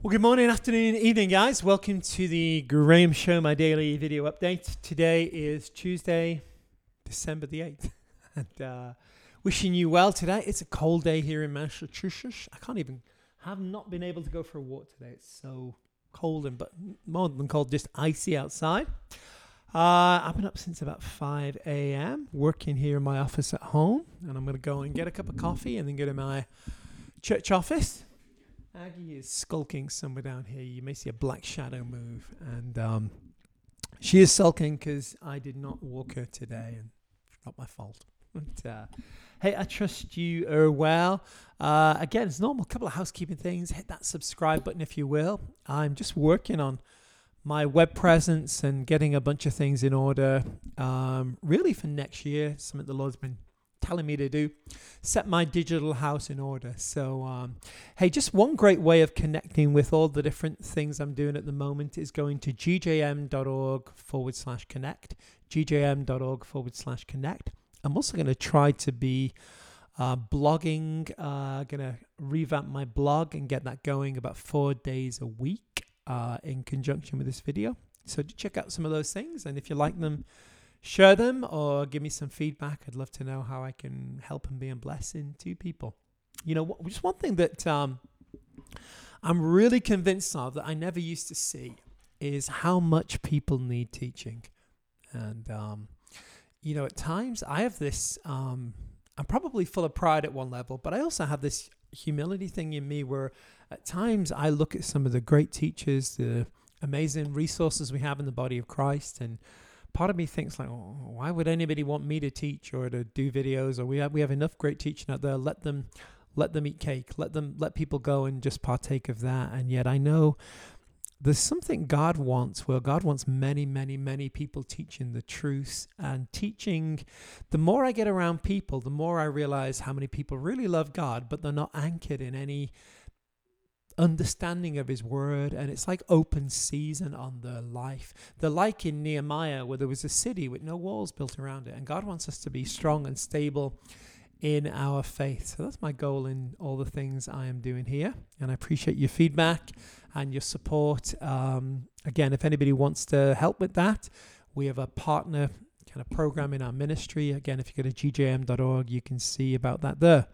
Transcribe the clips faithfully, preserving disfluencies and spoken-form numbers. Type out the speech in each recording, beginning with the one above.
Well, good morning, afternoon, evening, guys. Welcome to the Graham Show, my daily video update. Today is Tuesday, December the eighth. And uh, wishing you well today. It's a cold day here in Massachusetts. I can't even, have not been able to go for a walk today. It's so cold and, but more than cold, just icy outside. Uh, I've been up since about five a.m. working here in my office at home. And I'm going to go and get a cup of coffee and then go to my church office. Aggie is skulking somewhere down here. You may see a black shadow move. And um, she is sulking because I did not walk her today. And it's not my fault. But, uh, hey, I trust you are well. Uh, again, it's normal. A couple of housekeeping things. Hit that subscribe button if you will. I'm just working on my web presence and getting a bunch of things in order. Um, really for next year. Something the Lord's been telling me to do, set my digital house in order. So, um, hey, just one great way of connecting with all the different things I'm doing at the moment is going to gjm.org forward slash connect, gjm.org forward slash connect. I'm also going to try to be uh, blogging, uh, going to revamp my blog and get that going about four days a week uh, in conjunction with this video. So check out some of those things. And if you like them, share them or give me some feedback. I'd love to know how I can help and be a blessing to people. You know, just one thing that um, I'm really convinced of that I never used to see is how much people need teaching. And, um, you know, at times I have this, um, I'm probably full of pride at one level, but I also have this humility thing in me where at times I look at some of the great teachers, the amazing resources we have in the body of Christ, and part of me thinks like, oh, why would anybody want me to teach or to do videos? Or we have we have enough great teaching out there. Let them, let them eat cake. Let them let people go and just partake of that. And yet I know there's something God wants. Where God wants many, many, many people teaching the truth and teaching. The more I get around people, the more I realize how many people really love God, but they're not anchored in any understanding of his word, and it's like open season on their life. They're like in Nehemiah where there was a city with no walls built around it, and God wants us to be strong and stable in our faith. So that's my goal in all the things I am doing here, and I appreciate your feedback and your support. Um, again, if anybody wants to help with that, we have a partner kind of program in our ministry. Again, if you go to g j m dot org, you can see about that there.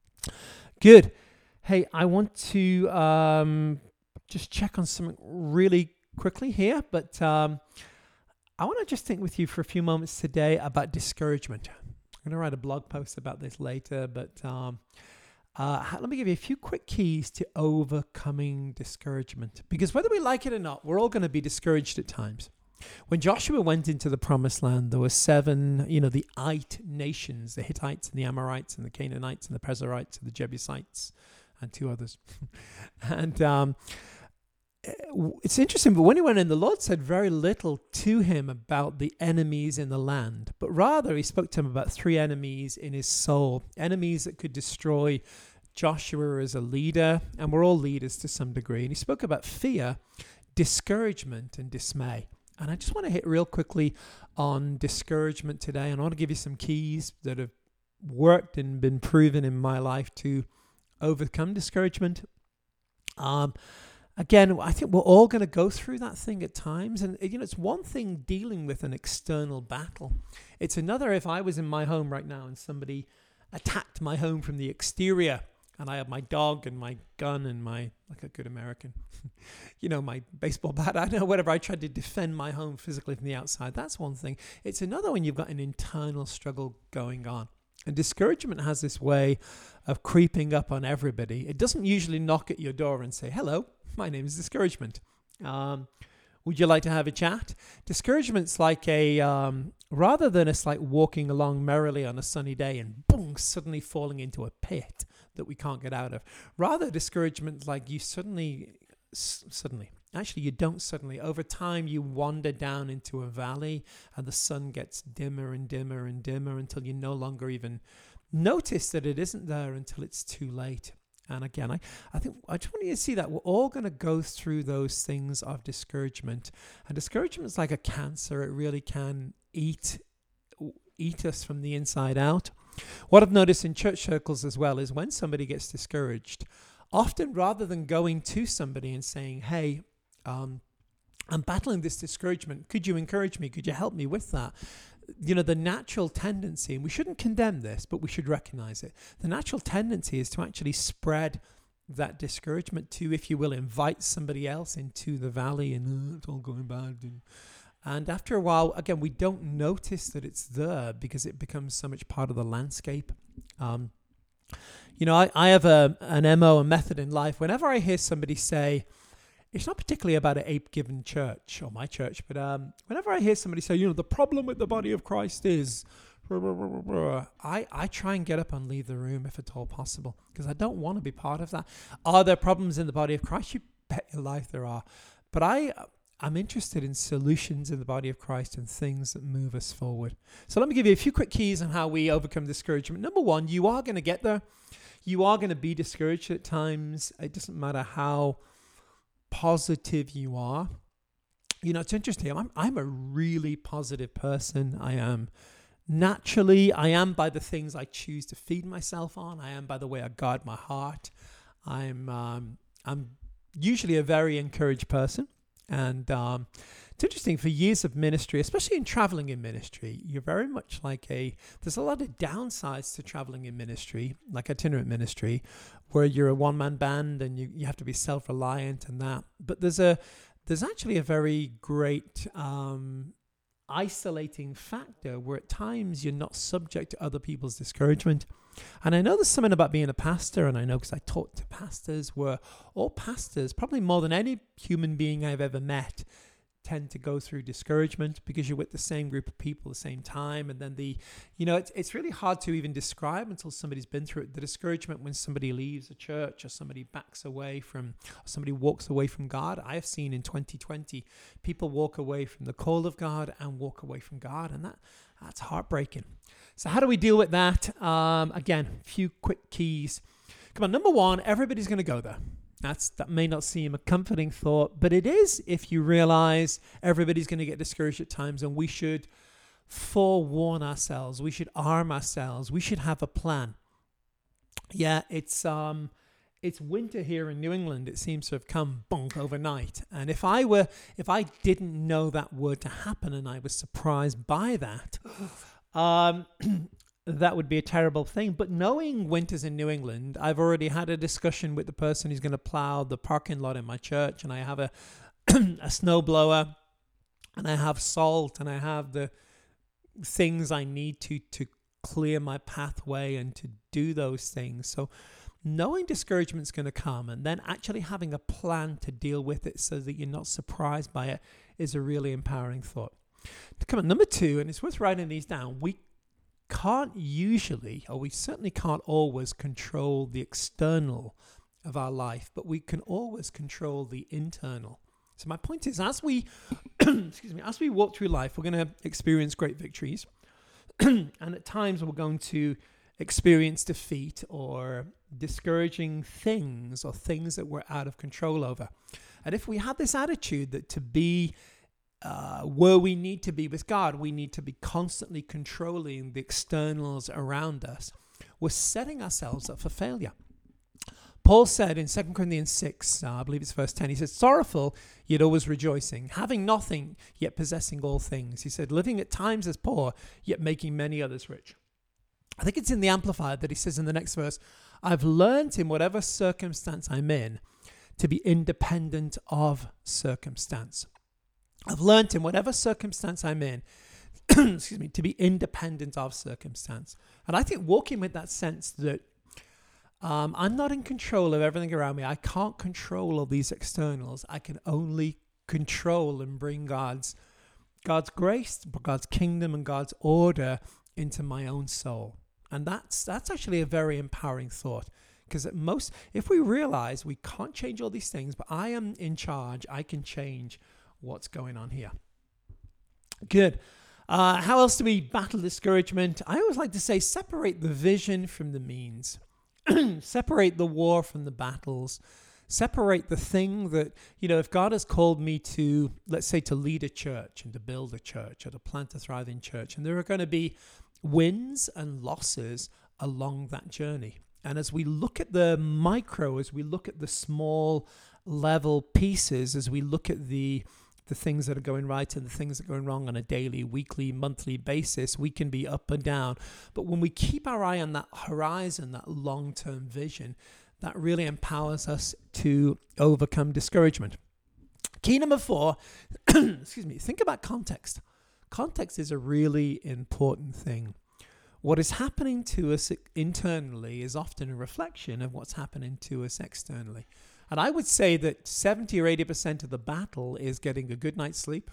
Good. Hey, I want to um, just check on something really quickly here, but um, I want to just think with you for a few moments today about discouragement. I'm going to write a blog post about this later, but um, uh, let me give you a few quick keys to overcoming discouragement. Because whether we like it or not, we're all going to be discouraged at times. When Joshua went into the promised land, there were seven, you know, the Ite nations, the Hittites and the Amorites and the Canaanites and the Perizzites and the Jebusites, and two others. and um, it's interesting, but when he went in, the Lord said very little to him about the enemies in the land, but rather he spoke to him about three enemies in his soul, enemies that could destroy Joshua as a leader, and we're all leaders to some degree. And he spoke about fear, discouragement, and dismay. And I just want to hit real quickly on discouragement today, and I want to give you some keys that have worked and been proven in my life to overcome discouragement. Um, again, I think we're all going to go through that thing at times. And, you know, it's one thing dealing with an external battle. It's another if I was in my home right now and somebody attacked my home from the exterior and I have my dog and my gun and my, like a good American, you know, my baseball bat, I don't know, whatever. I tried to defend my home physically from the outside. That's one thing. It's another when you've got an internal struggle going on. And discouragement has this way of creeping up on everybody. It doesn't usually knock at your door and say, hello, my name is discouragement. Um, would you like to have a chat? Discouragement's like a, um, rather than it's like walking along merrily on a sunny day and boom, suddenly falling into a pit that we can't get out of. Rather, discouragement's like you suddenly, s- suddenly, actually you don't suddenly. Over time, you wander down into a valley and the sun gets dimmer and dimmer and dimmer until you no longer even notice that it isn't there until it's too late. And again, I, I think I just want you to see that we're all going to go through those things of discouragement. And discouragement is like a cancer. It really can eat eat us from the inside out. What I've noticed in church circles as well is when somebody gets discouraged, often rather than going to somebody and saying, hey, um, I'm battling this discouragement. Could you encourage me? Could you help me with that? You know, the natural tendency, and we shouldn't condemn this, but we should recognize it. The natural tendency is to actually spread that discouragement to, if you will, invite somebody else into the valley and oh, it's all going bad. And, and after a while, again, we don't notice that it's there because it becomes so much part of the landscape. Um, you know, I, I have a an M O, a method in life. Whenever I hear somebody say, it's not particularly about an ape-given church or my church, but um, whenever I hear somebody say, you know, the problem with the body of Christ is, I, I try and get up and leave the room if at all possible, because I don't want to be part of that. Are there problems in the body of Christ? You bet your life there are. But I, I'm interested in solutions in the body of Christ and things that move us forward. So let me give you a few quick keys on how we overcome discouragement. Number one, you are going to get there. You are going to be discouraged at times. It doesn't matter how positive you are. You know, it's interesting. I'm I'm a really positive person. I am naturally. I am by the things I choose to feed myself on. I am by the way I guard my heart. I'm um, I'm usually a very encouraged person. And um, it's interesting, for years of ministry, especially in traveling in ministry, you're very much like a, there's a lot of downsides to traveling in ministry, like itinerant ministry, where you're a one-man band and you, you have to be self-reliant and that. But there's a, there's actually a very great um, isolating factor where at times you're not subject to other people's discouragement. And I know there's something about being a pastor, and I know because I talk to pastors, where all pastors, probably more than any human being I've ever met, tend to go through discouragement because you're with the same group of people at the same time. And then the, you know, it's it's really hard to even describe until somebody's been through it. The discouragement when somebody leaves a church or somebody backs away from, or somebody walks away from God. I have seen in twenty twenty, people walk away from the call of God and walk away from God. And that that's heartbreaking. So how do we deal with that? Um, again, a few quick keys. Come on, number one, everybody's going to go there. That's that may not seem a comforting thought, but it is if you realize everybody's going to get discouraged at times, and we should forewarn ourselves. We should arm ourselves. We should have a plan. Yeah, it's um, it's winter here in New England. It seems to have come bonk overnight. And if I were, if I didn't know that were to happen, and I was surprised by that, um. that would be a terrible thing. But knowing winters in New England, I've already had a discussion with the person who's going to plow the parking lot in my church, and I have a a snow blower, and I have salt, and I have the things I need to to clear my pathway and to do those things. So knowing discouragement's going to come, and then actually having a plan to deal with it so that you're not surprised by it, is a really empowering thought. Come on, number two, and it's worth writing these down. We can't usually, or we certainly can't always control the external of our life, but we can always control the internal. So my point is, as we, excuse me, as we walk through life, we're going to experience great victories, and at times we're going to experience defeat or discouraging things or things that we're out of control over. And if we have this attitude that to be Uh, where we need to be with God, we need to be constantly controlling the externals around us, we're setting ourselves up for failure. Paul said in Second Corinthians six, uh, I believe it's verse ten, he said, sorrowful, yet always rejoicing, having nothing, yet possessing all things. He said, living at times as poor, yet making many others rich. I think it's in the Amplified that he says in the next verse, I've learned in whatever circumstance I'm in to be independent of circumstance. I've learned in whatever circumstance I'm in, excuse me, to be independent of circumstance. And I think walking with that sense that um, I'm not in control of everything around me. I can't control all these externals. I can only control and bring God's God's grace, God's kingdom, and God's order into my own soul. And that's that's actually a very empowering thought. Because at most, if we realize we can't change all these things, but I am in charge, I can change what's going on here. Good. Uh, how else do we battle discouragement? I always like to say separate the vision from the means. Separate the war from the battles. Separate the thing that, you know, if God has called me to, let's say, to lead a church and to build a church or to plant a thriving church, and there are going to be wins and losses along that journey. And as we look at the micro, as we look at the small level pieces, as we look at the the things that are going right and the things that are going wrong on a daily, weekly, monthly basis, we can be up and down. But when we keep our eye on that horizon, that long-term vision, that really empowers us to overcome discouragement. Key number four, excuse me, think about context. Context is a really important thing. What is happening to us internally is often a reflection of what's happening to us externally. And I would say that seventy or eighty percent of the battle is getting a good night's sleep,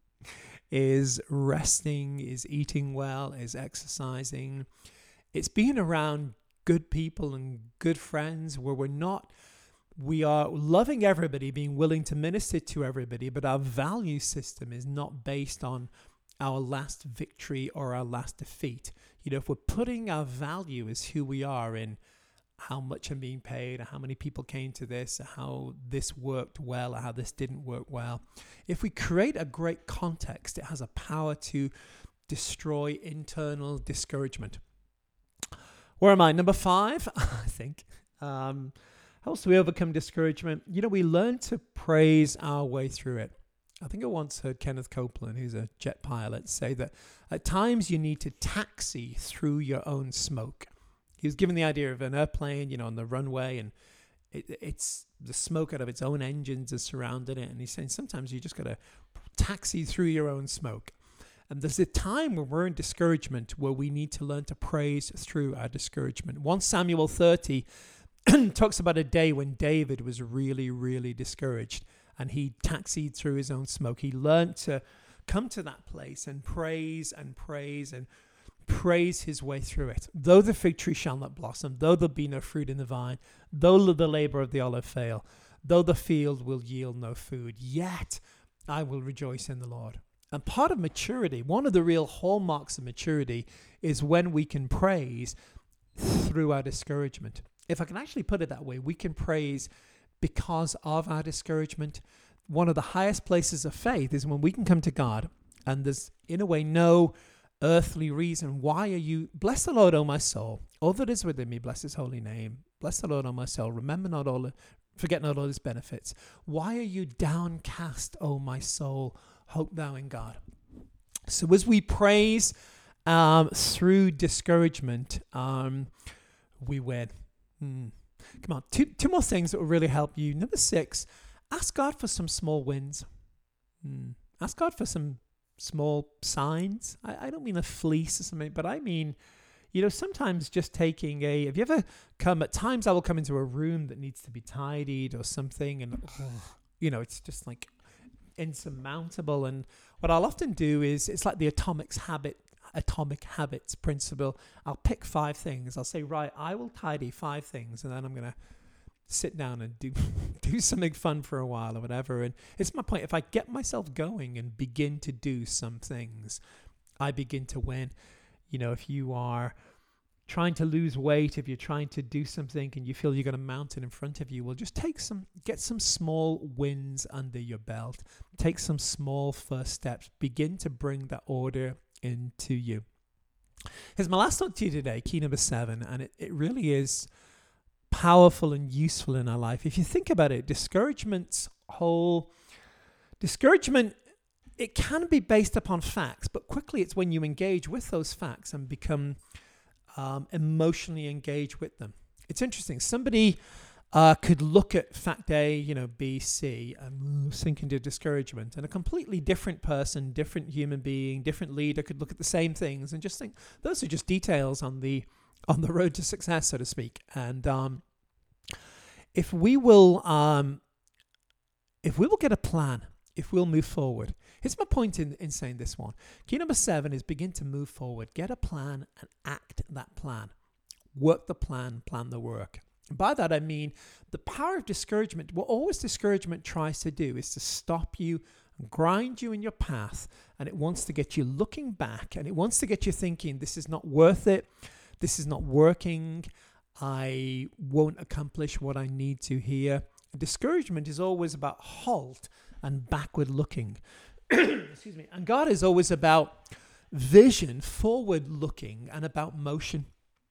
is resting, is eating well, is exercising. It's being around good people and good friends where we're not, we are loving everybody, being willing to minister to everybody, but our value system is not based on our last victory or our last defeat. You know, if we're putting our value as who we are in how much I'm being paid, or how many people came to this, or how this worked well, or how this didn't work well. If we create a great context, it has a power to destroy internal discouragement. Where am I? Number five, I think. Um, how else do we overcome discouragement? You know, we learn to praise our way through it. I think I once heard Kenneth Copeland, who's a jet pilot, say that at times you need to taxi through your own smoke. He was given the idea of an airplane, you know, on the runway, and it, it's the smoke out of its own engines is surrounding it. And he's saying sometimes you just got to taxi through your own smoke. And there's a time when we're in discouragement where we need to learn to praise through our discouragement. First Samuel thirty talks about a day when David was really, really discouraged, and he taxied through his own smoke. He learned to come to that place and praise and praise and praise his way through it. Though the fig tree shall not blossom, though there be no fruit in the vine, though the labor of the olive fail, though the field will yield no food, yet I will rejoice in the Lord. And part of maturity, one of the real hallmarks of maturity, is when we can praise through our discouragement. If I can actually put it that way, we can praise because of our discouragement. One of the highest places of faith is when we can come to God and there's, in a way, no earthly reason. Why are you, bless the Lord, O my soul, all that is within me, bless his holy name. Bless the Lord, O my soul, remember not all, forget not all his benefits. Why are you downcast, O my soul? Hope thou in God. So as we praise um, through discouragement, um, we win. Hmm. Come on, two two more things that will really help you. Number six, ask God for some small wins. Hmm. Ask God for some small signs. I, I don't mean a fleece or something, but I mean, you know, sometimes just taking a, have you ever come, at times I will come into a room that needs to be tidied or something, and, oh, you know, it's just like insurmountable. And what I'll often do is, it's like the atomic habit, atomic habits principle. I'll pick five things. I'll say, right, I will tidy five things, and then I'm going to sit down and do do something fun for a while or whatever. And it's my point. If I get myself going and begin to do some things, I begin to win. You know, if you are trying to lose weight, if you're trying to do something and you feel you've got a mountain in front of you, well, just take some, get some small wins under your belt. Take some small first steps. Begin to bring that order into you. Here's my last thought to you today, key number seven, and it, it really is powerful and useful in our life. If you think about it, discouragement's whole, discouragement, it can be based upon facts, but quickly it's when you engage with those facts and become um, emotionally engaged with them. It's interesting. Somebody uh, could look at fact A, you know, B, C, and sink into discouragement. And a completely different person, different human being, different leader could look at the same things and just think, those are just details on the on the road to success, so to speak. And um, if we will, um, if we will get a plan, if we'll move forward. Here's my point in, in saying this one. Key number seven is begin to move forward. Get a plan and act that plan. Work the plan, plan the work. And by that I mean the power of discouragement. What always discouragement tries to do is to stop you and grind you in your path. And it wants to get you looking back, and it wants to get you thinking, this is not worth it. This is not working. I won't accomplish what I need to here. Discouragement is always about halt and backward looking. Excuse me. And God is always about vision, forward looking, and about motion.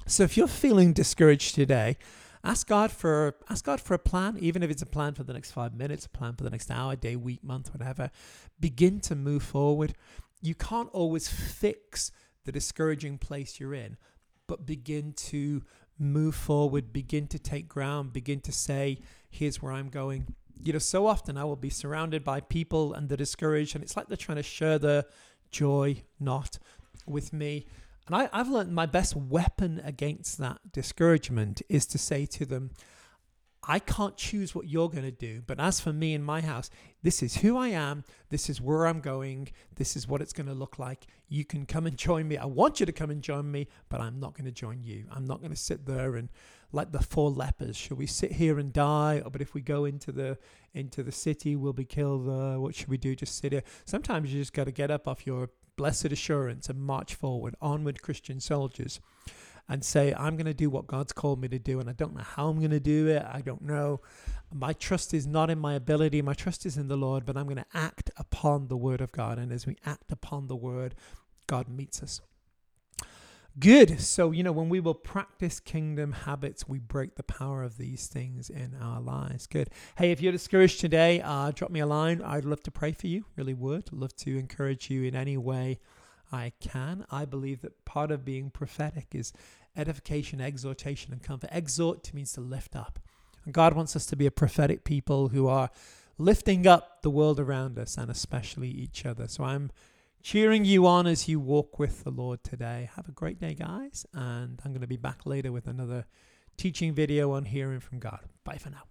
So if you're feeling discouraged today, ask God for ask God for a plan, even if it's a plan for the next five minutes, a plan for the next hour, day, week, month, whatever. Begin to move forward. You can't always fix the discouraging place you're in, but begin to move forward, begin to take ground, begin to say, here's where I'm going. You know, so often I will be surrounded by people and they're discouraged, and it's like they're trying to share the joy not with me. And I, I've learned my best weapon against that discouragement is to say to them, I can't choose what you're going to do, but as for me and my house, this is who I am, this is where I'm going, this is what it's going to look like. You can come and join me. I want you to come and join me, but I'm not going to join you. I'm not going to sit there and like the four lepers. Shall we sit here and die? Or, but if we go into the into the city, we'll be killed. Uh, what should we do? Just sit here. Sometimes you just got to get up off your blessed assurance and march forward, onward, Christian soldiers, and say, I'm going to do what God's called me to do, and I don't know how I'm going to do it. I don't know. My trust is not in my ability. My trust is in the Lord, but I'm going to act upon the word of God. And as we act upon the word, God meets us. Good. So, you know, when we will practice kingdom habits, we break the power of these things in our lives. Good. Hey, if you're discouraged today, uh, drop me a line. I'd love to pray for you. Really would. Love to encourage you in any way I can. I believe that part of being prophetic is edification, exhortation, and comfort. Exhort means to lift up. And God wants us to be a prophetic people who are lifting up the world around us and especially each other. So I'm cheering you on as you walk with the Lord today. Have a great day, guys. And I'm going to be back later with another teaching video on hearing from God. Bye for now.